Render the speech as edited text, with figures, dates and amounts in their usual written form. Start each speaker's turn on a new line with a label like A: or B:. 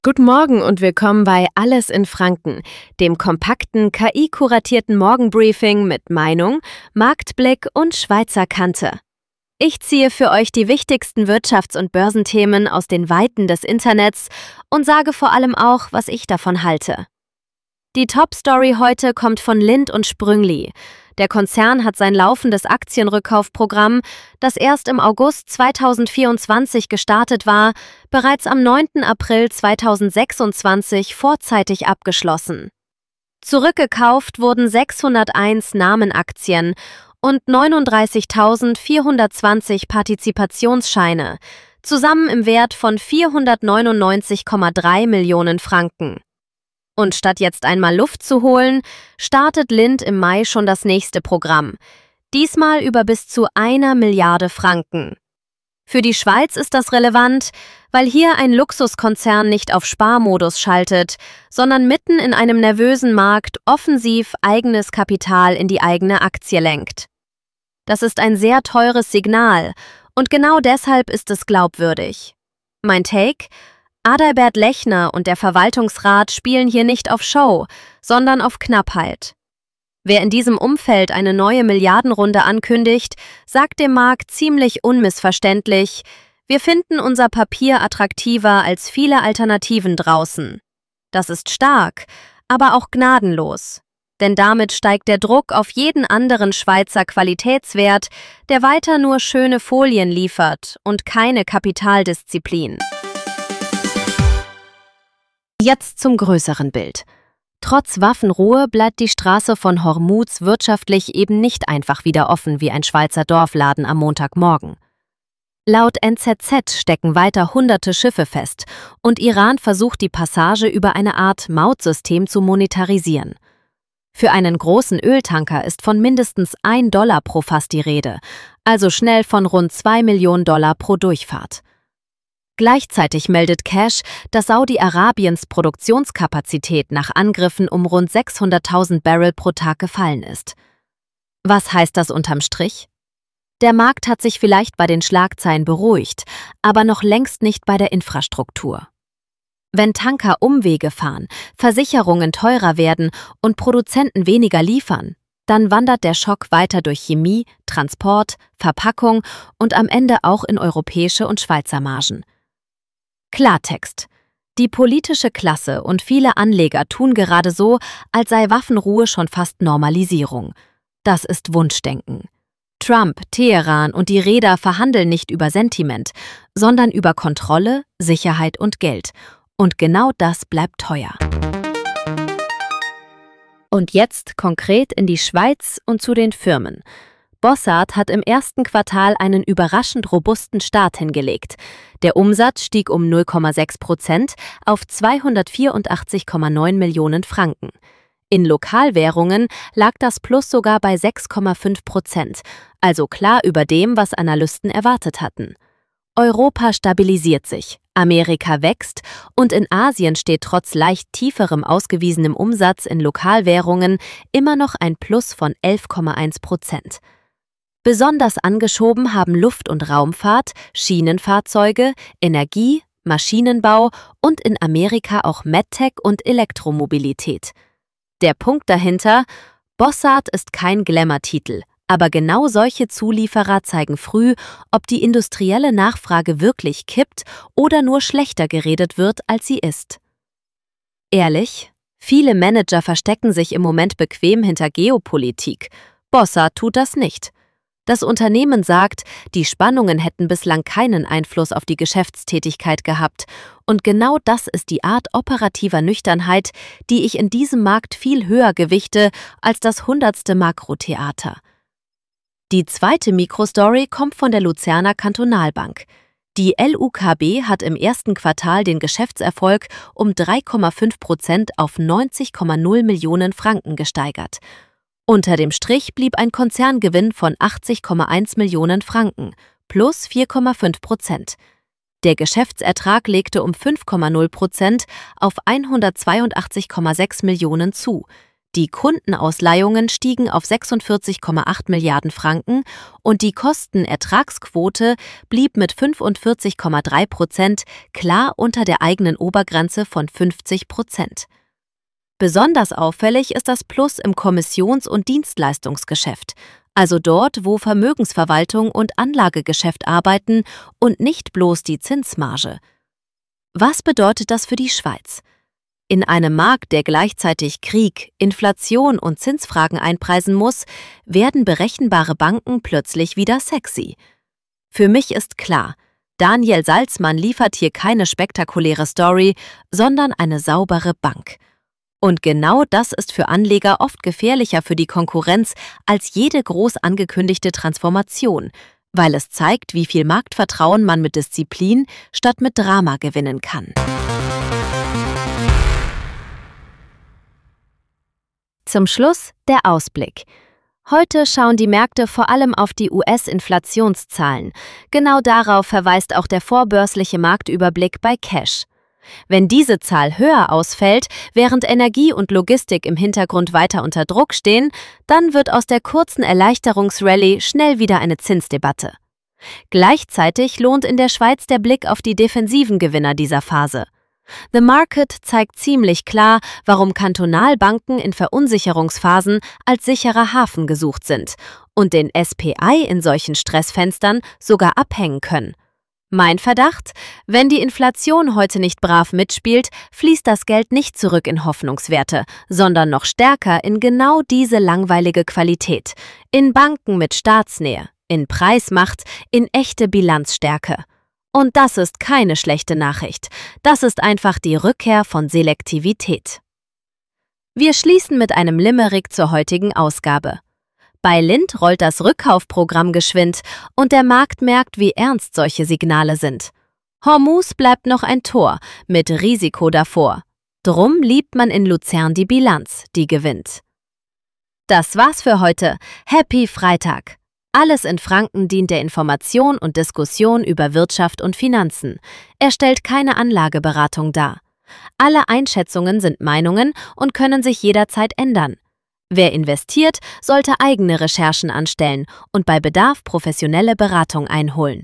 A: Guten Morgen und willkommen bei Alles in Franken, dem kompakten, KI-kuratierten Morgenbriefing mit Meinung, Marktblick und Schweizer Kante. Ich ziehe für euch die wichtigsten Wirtschafts- und Börsenthemen aus den Weiten des Internets und sage vor allem auch, was ich davon halte. Die Top-Story heute kommt von Lindt & Sprüngli. Der Konzern hat sein laufendes Aktienrückkaufprogramm, das erst im August 2024 gestartet war, bereits am 9. April 2026 vorzeitig abgeschlossen. Zurückgekauft wurden 601 Namenaktien und 39.420 Partizipationsscheine, zusammen im Wert von 499,3 Millionen Franken. Und statt jetzt einmal Luft zu holen, startet Lindt im Mai schon das nächste Programm. Diesmal über bis zu 1 Milliarde Franken. Für die Schweiz ist das relevant, weil hier ein Luxuskonzern nicht auf Sparmodus schaltet, sondern mitten in einem nervösen Markt offensiv eigenes Kapital in die eigene Aktie lenkt. Das ist ein sehr teures Signal und genau deshalb ist es glaubwürdig. Mein Take: Adalbert Lechner und der Verwaltungsrat spielen hier nicht auf Show, sondern auf Knappheit. Wer in diesem Umfeld eine neue Milliardenrunde ankündigt, sagt dem Markt ziemlich unmissverständlich: Wir finden unser Papier attraktiver als viele Alternativen draußen. Das ist stark, aber auch gnadenlos. Denn damit steigt der Druck auf jeden anderen Schweizer Qualitätswert, der weiter nur schöne Folien liefert und keine Kapitaldisziplin. Jetzt zum größeren Bild. Trotz Waffenruhe bleibt die Straße von Hormuz wirtschaftlich eben nicht einfach wieder offen wie ein Schweizer Dorfladen am Montagmorgen. Laut NZZ stecken weiter hunderte Schiffe fest und Iran versucht die Passage über eine Art Mautsystem zu monetarisieren. Für einen großen Öltanker ist von mindestens $1 pro Fass die Rede, also schnell von rund $2 Millionen pro Durchfahrt. Gleichzeitig meldet Cash, dass Saudi-Arabiens Produktionskapazität nach Angriffen um rund 600.000 Barrel pro Tag gefallen ist. Was heißt das unterm Strich? Der Markt hat sich vielleicht bei den Schlagzeilen beruhigt, aber noch längst nicht bei der Infrastruktur. Wenn Tanker Umwege fahren, Versicherungen teurer werden und Produzenten weniger liefern, dann wandert der Schock weiter durch Chemie, Transport, Verpackung und am Ende auch in europäische und Schweizer Margen. Klartext: Die politische Klasse und viele Anleger tun gerade so, als sei Waffenruhe schon fast Normalisierung. Das ist Wunschdenken. Trump, Teheran und die Reeder verhandeln nicht über Sentiment, sondern über Kontrolle, Sicherheit und Geld. Und genau das bleibt teuer. Und jetzt konkret in die Schweiz und zu den Firmen. Bossard hat im ersten Quartal einen überraschend robusten Start hingelegt. Der Umsatz stieg um 0,6% auf 284,9 Millionen Franken. In Lokalwährungen lag das Plus sogar bei 6,5%, also klar über dem, was Analysten erwartet hatten. Europa stabilisiert sich, Amerika wächst und in Asien steht trotz leicht tieferem ausgewiesenem Umsatz in Lokalwährungen immer noch ein Plus von 11,1%. Besonders angeschoben haben Luft- und Raumfahrt, Schienenfahrzeuge, Energie, Maschinenbau und in Amerika auch MedTech und Elektromobilität. Der Punkt dahinter: Bossard ist kein Glamour-Titel, aber genau solche Zulieferer zeigen früh, ob die industrielle Nachfrage wirklich kippt oder nur schlechter geredet wird, als sie ist. Ehrlich, viele Manager verstecken sich im Moment bequem hinter Geopolitik. Bossard tut das nicht. Das Unternehmen sagt, die Spannungen hätten bislang keinen Einfluss auf die Geschäftstätigkeit gehabt. Und genau das ist die Art operativer Nüchternheit, die ich in diesem Markt viel höher gewichte als das 100. Makrotheater. Die zweite Mikrostory kommt von der Luzerner Kantonalbank. Die LUKB hat im ersten Quartal den Geschäftserfolg um 3,5% auf 90,0 Millionen Franken gesteigert. Unter dem Strich blieb ein Konzerngewinn von 80,1 Millionen Franken, plus 4,5%. Der Geschäftsertrag legte um 5,0% auf 182,6 Millionen zu. Die Kundenausleihungen stiegen auf 46,8 Milliarden Franken und die Kostenertragsquote blieb mit 45,3% klar unter der eigenen Obergrenze von 50%. Besonders auffällig ist das Plus im Kommissions- und Dienstleistungsgeschäft, also dort, wo Vermögensverwaltung und Anlagegeschäft arbeiten und nicht bloß die Zinsmarge. Was bedeutet das für die Schweiz? In einem Markt, der gleichzeitig Krieg, Inflation und Zinsfragen einpreisen muss, werden berechenbare Banken plötzlich wieder sexy. Für mich ist klar, Daniel Salzmann liefert hier keine spektakuläre Story, sondern eine saubere Bank. Und genau das ist für Anleger oft gefährlicher für die Konkurrenz als jede groß angekündigte Transformation, weil es zeigt, wie viel Marktvertrauen man mit Disziplin statt mit Drama gewinnen kann. Zum Schluss der Ausblick. Heute schauen die Märkte vor allem auf die US-Inflationszahlen. Genau darauf verweist auch der vorbörsliche Marktüberblick bei Cash. Wenn diese Zahl höher ausfällt, während Energie und Logistik im Hintergrund weiter unter Druck stehen, dann wird aus der kurzen Erleichterungsrallye schnell wieder eine Zinsdebatte. Gleichzeitig lohnt in der Schweiz der Blick auf die defensiven Gewinner dieser Phase. The Market zeigt ziemlich klar, warum Kantonalbanken in Verunsicherungsphasen als sicherer Hafen gesucht sind und den SPI in solchen Stressfenstern sogar abhängen können. Mein Verdacht: Wenn die Inflation heute nicht brav mitspielt, fließt das Geld nicht zurück in Hoffnungswerte, sondern noch stärker in genau diese langweilige Qualität, in Banken mit Staatsnähe, in Preismacht, in echte Bilanzstärke. Und das ist keine schlechte Nachricht. Das ist einfach die Rückkehr von Selektivität. Wir schließen mit einem Limerick zur heutigen Ausgabe. Bei Lind rollt das Rückkaufprogramm geschwind und der Markt merkt, wie ernst solche Signale sind. Hormuz bleibt noch ein Tor, mit Risiko davor. Drum liebt man in Luzern die Bilanz, die gewinnt. Das war's für heute. Happy Freitag! Alles in Franken dient der Information und Diskussion über Wirtschaft und Finanzen. Er stellt keine Anlageberatung dar. Alle Einschätzungen sind Meinungen und können sich jederzeit ändern. Wer investiert, sollte eigene Recherchen anstellen und bei Bedarf professionelle Beratung einholen.